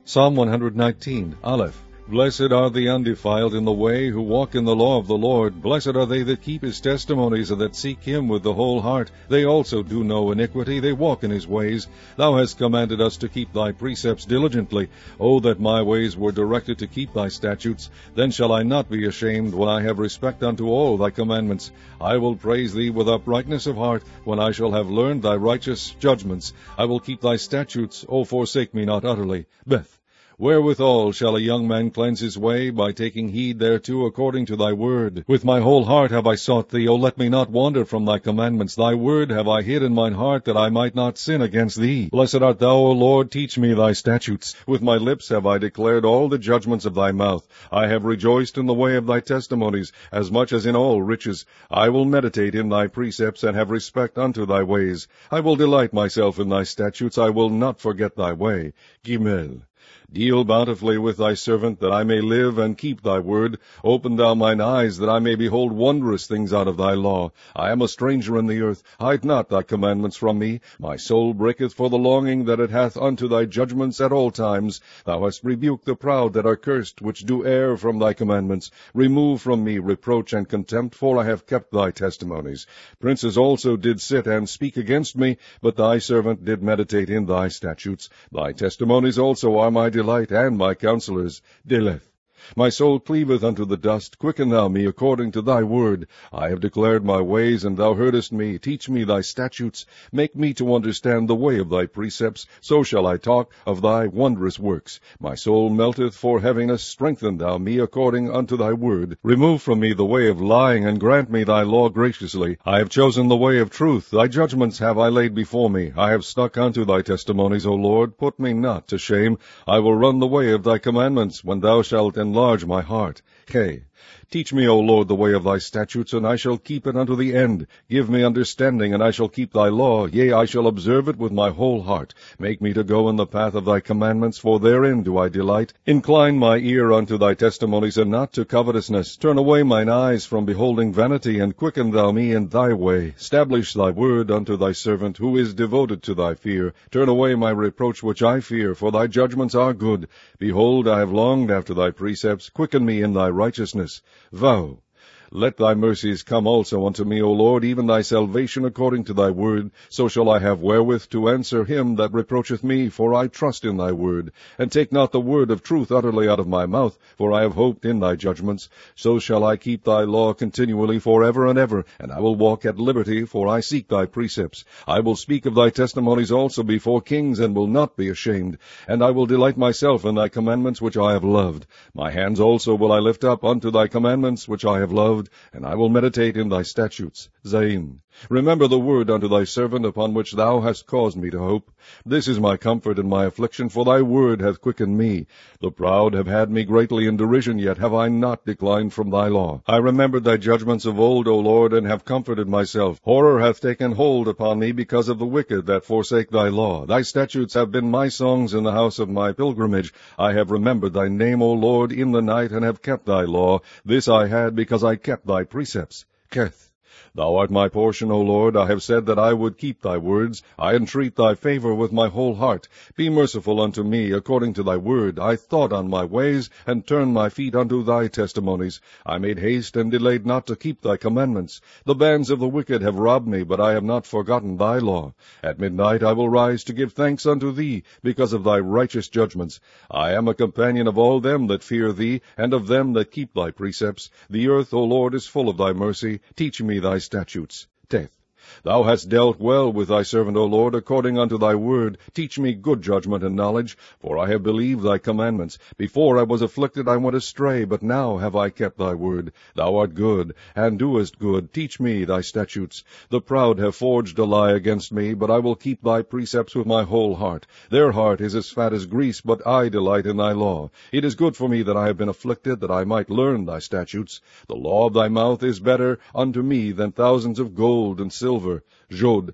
Psalm 119, Aleph. Blessed are the undefiled in the way, who walk in the law of the Lord. Blessed are they that keep his testimonies, and that seek him with the whole heart. They also do no iniquity, they walk in his ways. Thou hast commanded us to keep thy precepts diligently. O that my ways were directed to keep thy statutes! Then shall I not be ashamed, when I have respect unto all thy commandments. I will praise thee with uprightness of heart, when I shall have learned thy righteous judgments. I will keep thy statutes, O forsake me not utterly. Beth. Wherewithal shall a young man cleanse his way? By taking heed thereto according to thy word. With my whole heart have I sought thee, O let me not wander from thy commandments. Thy word have I hid in mine heart, that I might not sin against thee. Blessed art thou, O Lord, teach me thy statutes. With my lips have I declared all the judgments of thy mouth. I have rejoiced in the way of thy testimonies, as much as in all riches. I will meditate in thy precepts, and have respect unto thy ways. I will delight myself in thy statutes. I will not forget thy way. Gimel. Deal bountifully with thy servant, that I may live and keep thy word. Open thou mine eyes, that I may behold wondrous things out of thy law. I am a stranger in the earth. Hide not thy commandments from me. My soul breaketh for the longing that it hath unto thy judgments at all times. Thou hast rebuked the proud that are cursed, which do err from thy commandments. Remove from me reproach and contempt, for I have kept thy testimonies. Princes also did sit and speak against me, but thy servant did meditate in thy statutes. Thy testimonies also are my delight, and my counselors. Deleth. My soul cleaveth unto the dust. Quicken thou me according to thy word. I have declared my ways, and thou heardest me. Teach me thy statutes. Make me to understand the way of thy precepts. So shall I talk of thy wondrous works. My soul melteth for heaviness. Strengthen thou me according unto thy word. Remove from me the way of lying, and grant me thy law graciously. I have chosen the way of truth. Thy judgments have I laid before me. I have stuck unto thy testimonies, O Lord. Put me not to shame. I will run the way of thy commandments, when thou shalt enlarge my heart. K. Teach me, O Lord, the way of thy statutes, and I shall keep it unto the end. Give me understanding, and I shall keep thy law. Yea, I shall observe it with my whole heart. Make me to go in the path of thy commandments, for therein do I delight. Incline my ear unto thy testimonies, and not to covetousness. Turn away mine eyes from beholding vanity, and quicken thou me in thy way. Establish thy word unto thy servant, who is devoted to thy fear. Turn away my reproach which I fear, for thy judgments are good. Behold, I have longed after thy precepts. Quicken me in thy righteousness. Vow. Let thy mercies come also unto me, O Lord, even thy salvation according to thy word. So shall I have wherewith to answer him that reproacheth me, for I trust in thy word. And take not the word of truth utterly out of my mouth, for I have hoped in thy judgments. So shall I keep thy law continually forever and ever, and I will walk at liberty, for I seek thy precepts. I will speak of thy testimonies also before kings, and will not be ashamed. And I will delight myself in thy commandments which I have loved. My hands also will I lift up unto thy commandments which I have loved, and I will meditate in thy statutes. Zain. Remember the word unto thy servant, upon which thou hast caused me to hope. This is my comfort in my affliction, for thy word hath quickened me. The proud have had me greatly in derision, yet have I not declined from thy law. I remembered thy judgments of old, O Lord, and have comforted myself. Horror hath taken hold upon me because of the wicked that forsake thy law. Thy statutes have been my songs in the house of my pilgrimage. I have remembered thy name, O Lord, in the night, and have kept thy law. This I had because I kept thy precepts. Keth. Thou art my portion, O Lord. I have said that I would keep thy words. I entreat thy favor with my whole heart. Be merciful unto me according to thy word. I thought on my ways, and turned my feet unto thy testimonies. I made haste and delayed not to keep thy commandments. The bands of the wicked have robbed me, but I have not forgotten thy law. At midnight I will rise to give thanks unto thee, because of thy righteous judgments. I am a companion of all them that fear thee, and of them that keep thy precepts. The earth, O Lord, is full of thy mercy. Teach me thy statutes. Teth. Thou hast dealt well with thy servant, O Lord, according unto thy word. Teach me good judgment and knowledge, for I have believed thy commandments. Before I was afflicted I went astray, but now have I kept thy word. Thou art good, and doest good. Teach me thy statutes. The proud have forged a lie against me, but I will keep thy precepts with my whole heart. Their heart is as fat as grease, but I delight in thy law. It is good for me that I have been afflicted, that I might learn thy statutes. The law of thy mouth is better unto me than thousands of gold and silver. Jod.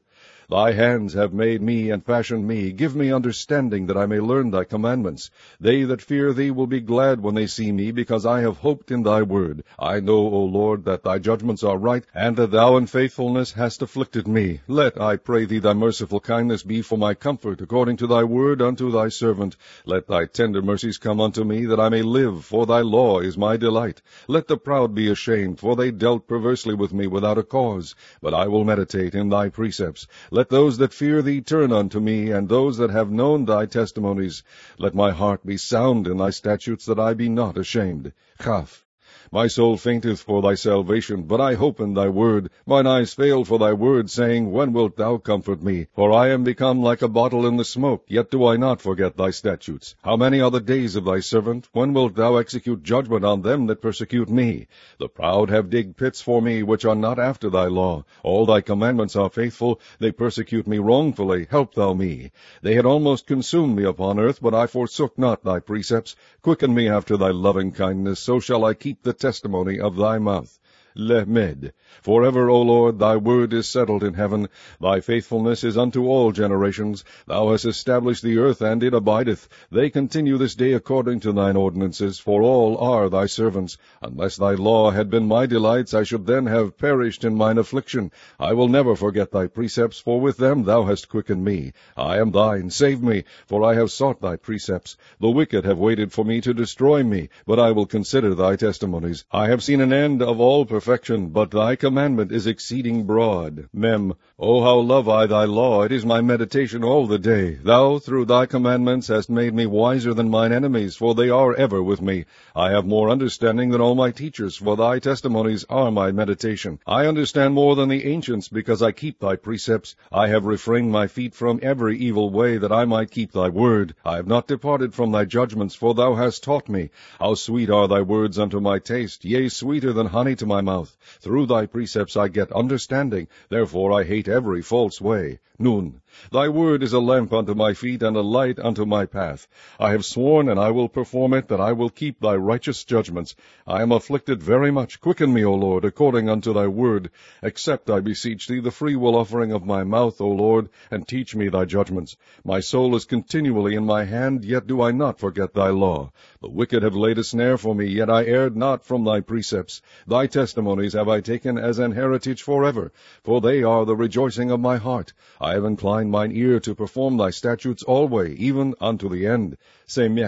Thy hands have made me and fashioned me. Give me understanding, that I may learn thy commandments. They that fear thee will be glad when they see me, because I have hoped in thy word. I know, O Lord, that thy judgments are right, and that thou in faithfulness hast afflicted me. Let, I pray thee, thy merciful kindness be for my comfort, according to thy word unto thy servant. Let thy tender mercies come unto me, that I may live, for thy law is my delight. Let the proud be ashamed, for they dealt perversely with me without a cause. But I will meditate in thy precepts. Let those that fear thee turn unto me, and those that have known thy testimonies. Let my heart be sound in thy statutes, that I be not ashamed. Chaf. My soul fainteth for thy salvation, but I hope in thy word. Mine eyes fail for thy word, saying, When wilt thou comfort me? For I am become like a bottle in the smoke, yet do I not forget thy statutes. How many are the days of thy servant? When wilt thou execute judgment on them that persecute me? The proud have digged pits for me, which are not after thy law. All thy commandments are faithful. They persecute me wrongfully. Help thou me. They had almost consumed me upon earth, but I forsook not thy precepts. Quicken me after thy loving kindness, so shall I keep the testimony of thy mouth. Lemed. Forever, O Lord, thy word is settled in heaven. Thy faithfulness is unto all generations. Thou hast established the earth, and it abideth. They continue this day according to thine ordinances, for all are thy servants. Unless thy law had been my delights, I should then have perished in mine affliction. I will never forget thy precepts, for with them thou hast quickened me. I am thine, save me, for I have sought thy precepts. The wicked have waited for me to destroy me, but I will consider thy testimonies. I have seen an end of all perfection, but thy commandment is exceeding broad. Mem. O how love I thy law! It is my meditation all the day. Thou through thy commandments hast made me wiser than mine enemies, for they are ever with me. I have more understanding than all my teachers, for thy testimonies are my meditation. I understand more than the ancients, because I keep thy precepts. I have refrained my feet from every evil way, that I might keep thy word. I have not departed from thy judgments, for thou hast taught me. How sweet are thy words unto my taste, yea, sweeter than honey to my mouth. Through thy precepts I get understanding, therefore I hate every false way. Nun. Thy word is a lamp unto my feet, and a light unto my path. I have sworn, and I will perform it, that I will keep thy righteous judgments. I am afflicted very much. Quicken me, O Lord, according unto thy word. Accept, I beseech thee, the freewill offering of my mouth, O Lord, and teach me thy judgments. My soul is continually in my hand, yet do I not forget thy law. The wicked have laid a snare for me, yet I erred not from thy precepts. Thy testimonies have I taken as an heritage forever, for they are the rejoicing of my heart. I have inclined mine ear to perform thy statutes alway, even unto the end. Semech.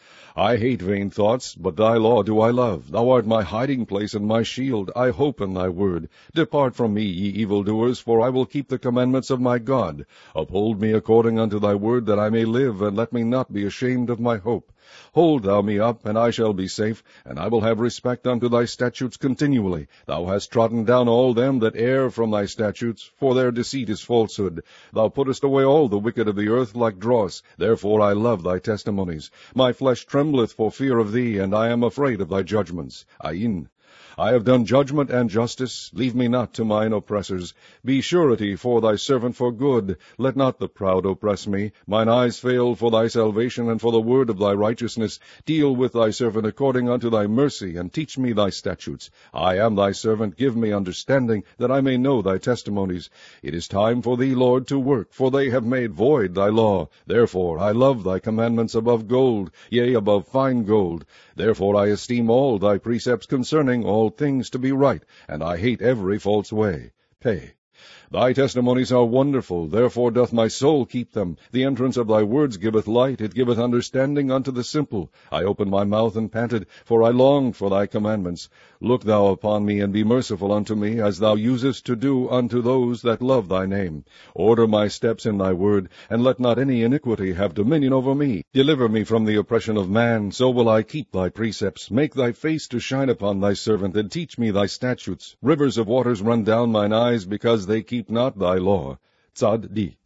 I hate vain thoughts, but thy law do I love. Thou art my hiding place and my shield. I hope in thy word. Depart from me, ye evildoers, for I will keep the commandments of my God. Uphold me according unto thy word, that I may live, and let me not be ashamed of my hope. Hold thou me up, and I shall be safe, and I will have respect unto thy statutes continually. Thou hast trodden down all them that err from thy statutes, for their deceit is falsehood. Thou puttest away all the wicked of the earth like dross. Therefore I love thy testimonies. My flesh trembleth for fear of thee, and I am afraid of thy judgments. Ayin. I have done judgment and justice. Leave me not to mine oppressors. Be surety for thy servant for good. Let not the proud oppress me. Mine eyes fail for thy salvation, and for the word of thy righteousness. Deal with thy servant according unto thy mercy, and teach me thy statutes. I am thy servant. Give me understanding, that I may know thy testimonies. It is time for thee, Lord, to work, for they have made void thy law. Therefore I love thy commandments above gold, yea, above fine gold. Therefore I esteem all thy precepts concerning all things to be right, and I hate every false way. Pay. Thy testimonies are wonderful, therefore doth my soul keep them. The entrance of thy words giveth light, it giveth understanding unto the simple. I opened my mouth and panted, for I longed for thy commandments. Look thou upon me, and be merciful unto me, as thou usest to do unto those that love thy name. Order my steps in thy word, and let not any iniquity have dominion over me. Deliver me from the oppression of man, so will I keep thy precepts. Make thy face to shine upon thy servant, and teach me thy statutes. Rivers of waters run down mine eyes, because they keep not thy law. Tzad Di.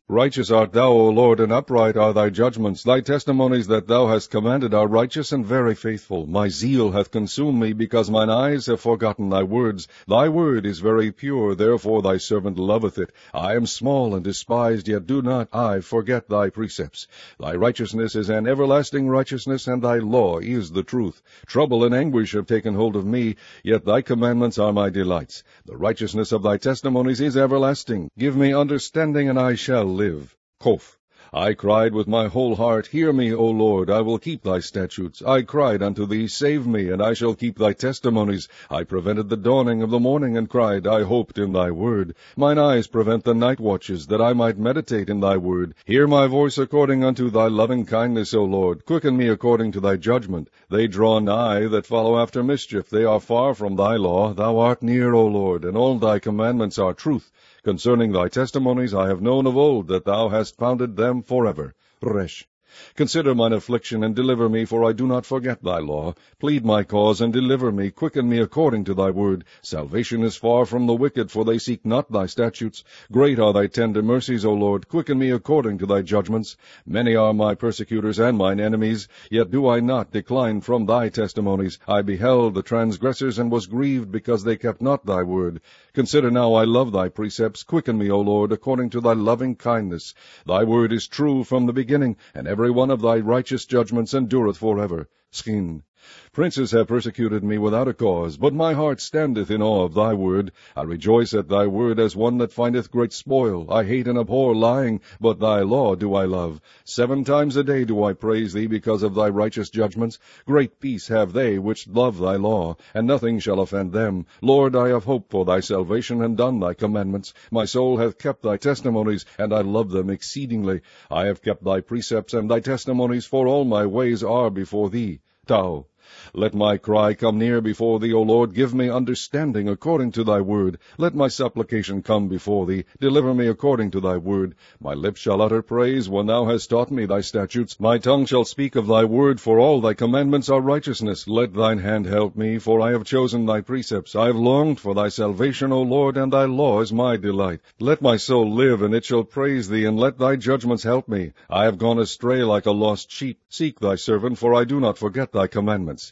Righteous art thou, O Lord, and upright are thy judgments. Thy testimonies that thou hast commanded are righteous and very faithful. My zeal hath consumed me, because mine eyes have forgotten thy words. Thy word is very pure, therefore thy servant loveth it. I am small and despised, yet do not I forget thy precepts. Thy righteousness is an everlasting righteousness, and thy law is the truth. Trouble and anguish have taken hold of me, yet thy commandments are my delights. The righteousness of thy testimonies is everlasting. Give me understanding, and I shall live. Kof. I cried with my whole heart, Hear me, O Lord, I will keep thy statutes. I cried unto thee, Save me, and I shall keep thy testimonies. I prevented the dawning of the morning, and cried, I hoped in thy word. Mine eyes prevent the night watches, that I might meditate in thy word. Hear my voice according unto thy loving kindness, O Lord. Quicken me according to thy judgment. They draw nigh that follow after mischief. They are far from thy law. Thou art near, O Lord, and all thy commandments are truth. Concerning thy testimonies I have known of old, that thou hast founded them forever. Resh. Consider mine affliction, and deliver me, for I do not forget thy law. Plead my cause, and deliver me. Quicken me according to thy word. Salvation is far from the wicked, for they seek not thy statutes. Great are thy tender mercies, O Lord. Quicken me according to thy judgments. Many are my persecutors and mine enemies, yet do I not decline from thy testimonies. I beheld the transgressors, and was grieved, because they kept not thy word. Consider now, I love thy precepts. Quicken me, O Lord, according to thy loving kindness. Thy word is true from the beginning, and every one of thy righteous judgments endureth forever. Skin. Princes have persecuted me without a cause, but my heart standeth in awe of thy word. I rejoice at thy word as one that findeth great spoil. I hate and abhor lying, but thy law do I love. 7 times a day do I praise thee because of thy righteous judgments. Great peace have they which love thy law, and nothing shall offend them. Lord, I have hoped for thy salvation, and done thy commandments. My soul hath kept thy testimonies, and I love them exceedingly. I have kept thy precepts and thy testimonies, for all my ways are before thee. Tau. Let my cry come near before thee, O Lord. Give me understanding according to thy word. Let my supplication come before thee. Deliver me according to thy word. My lips shall utter praise when thou hast taught me thy statutes. My tongue shall speak of thy word, for all thy commandments are righteousness. Let thine hand help me, for I have chosen thy precepts. I have longed for thy salvation, O Lord, and thy law is my delight. Let my soul live, and it shall praise thee, and let thy judgments help me. I have gone astray like a lost sheep. Seek thy servant, for I do not forget thy commandments.